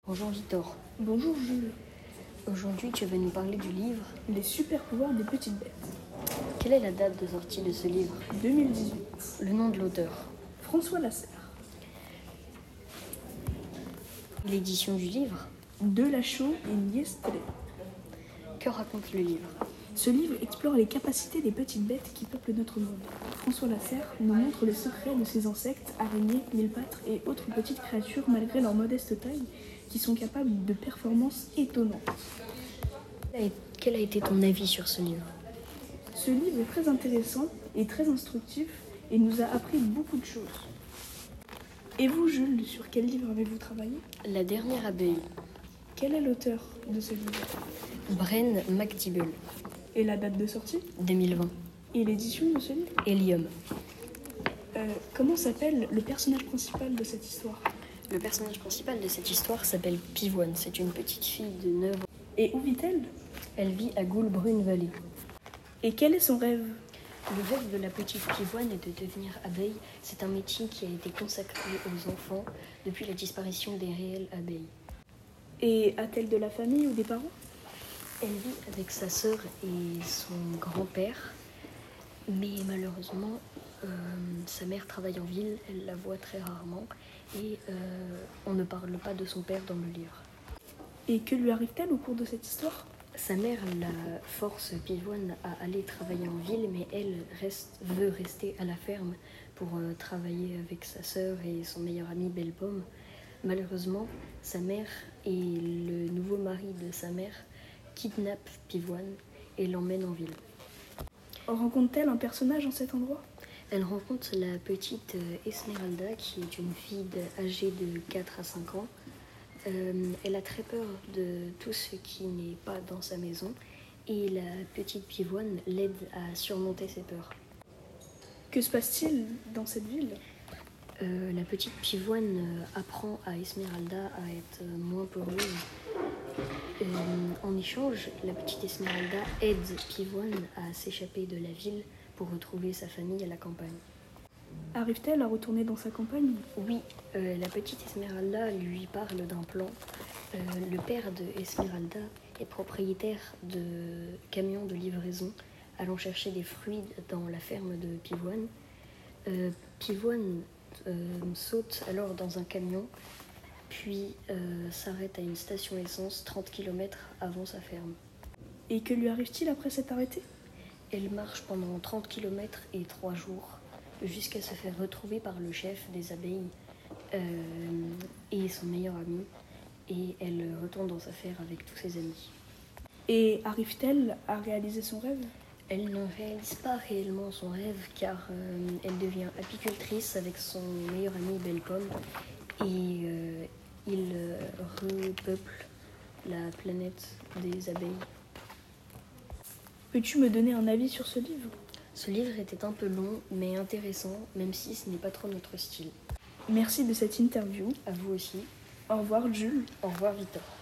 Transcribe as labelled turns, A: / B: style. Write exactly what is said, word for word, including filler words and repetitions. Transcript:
A: Bonjour Victor.
B: Bonjour Jules.
A: Aujourd'hui, tu vas nous parler du livre
B: Les super pouvoirs des petites bêtes.
A: Quelle est la date de sortie de ce livre?
B: deux mille dix-huit.
A: Le nom de l'auteur?
B: François Lasserre.
A: L'édition du livre?
B: Delachaux et Niestlé.
A: Que raconte le livre?
B: Ce livre explore les capacités des petites bêtes qui peuplent notre monde. François Lasserre nous montre les secrets de ces insectes, araignées, mille-pattes et autres petites créatures malgré leur modeste taille qui sont capables de performances étonnantes.
A: Quel a été ton avis sur ce livre?
B: Ce livre est très intéressant et très instructif et nous a appris beaucoup de choses. Et vous, Jules, sur quel livre avez-vous travaillé?
A: La dernière abeille.
B: Quel est l'auteur de ce livre?
A: Bren McDibble.
B: Et la date de sortie?
A: deux mille vingt.
B: Et l'édition de ce livre?
A: Helium.
B: Euh, comment s'appelle le personnage principal de cette histoire?
A: Le personnage principal de cette histoire s'appelle Pivoine. C'est une petite fille de neuf ans.
B: Et où vit-elle?
A: Elle vit à Goulbrunn Valley.
B: Et quel est son rêve?
A: Le rêve de la petite Pivoine est de devenir abeille. C'est un métier qui a été consacré aux enfants depuis la disparition des réelles abeilles.
B: Et a-t-elle de la famille ou des parents?
A: Elle vit avec sa sœur et son grand-père, mais malheureusement, euh, sa mère travaille en ville, elle la voit très rarement, et euh, on ne parle pas de son père dans le livre.
B: Et que lui arrive-t-elle au cours de cette histoire?
A: Sa mère la force Pivoine à aller travailler en ville, mais elle reste, veut rester à la ferme pour euh, travailler avec sa sœur et son meilleur ami Belle Pomme. Malheureusement, sa mère et le nouveau mari de sa mère kidnappent Pivoine et l'emmènent en ville.
B: Rencontre-t-elle un personnage en cet endroit?
A: Elle rencontre la petite Esmeralda, qui est une fille âgée de quatre à cinq ans. Euh, elle a très peur de tout ce qui n'est pas dans sa maison et la petite Pivoine l'aide à surmonter ses peurs.
B: Que se passe-t-il dans cette ville?
A: Euh, la petite Pivoine euh, apprend à Esmeralda à être euh, moins peureuse. Euh, en échange, la petite Esmeralda aide Pivoine à s'échapper de la ville pour retrouver sa famille à la campagne.
B: Arrive-t-elle à retourner dans sa campagne?
A: Oui, euh, la petite Esmeralda lui parle d'un plan. Euh, le père de Esmeralda est propriétaire de camions de livraison allant chercher des fruits dans la ferme de Pivoine. Euh, Pivoine euh, saute alors dans un camion, puis euh, s'arrête à une station essence trente kilomètres avant sa ferme.
B: Et que lui arrive-t-il après s'être arrêtée?
A: Elle marche pendant trente kilomètres et trois jours, jusqu'à se faire retrouver par le chef des abeilles euh, et son meilleur ami, et elle retourne dans sa ferme avec tous ses amis.
B: Et arrive-t-elle à réaliser son rêve?
A: Elle ne réalise pas réellement son rêve, car euh, elle devient apicultrice avec son meilleur ami Belle Pomme, et euh, il euh, repeuple la planète des abeilles.
B: Peux-tu me donner un avis sur ce livre?
A: Ce livre était un peu long, mais intéressant, même si ce n'est pas trop notre style.
B: Merci de cette interview.
A: À vous aussi.
B: Au revoir Jules.
A: Au revoir Victor.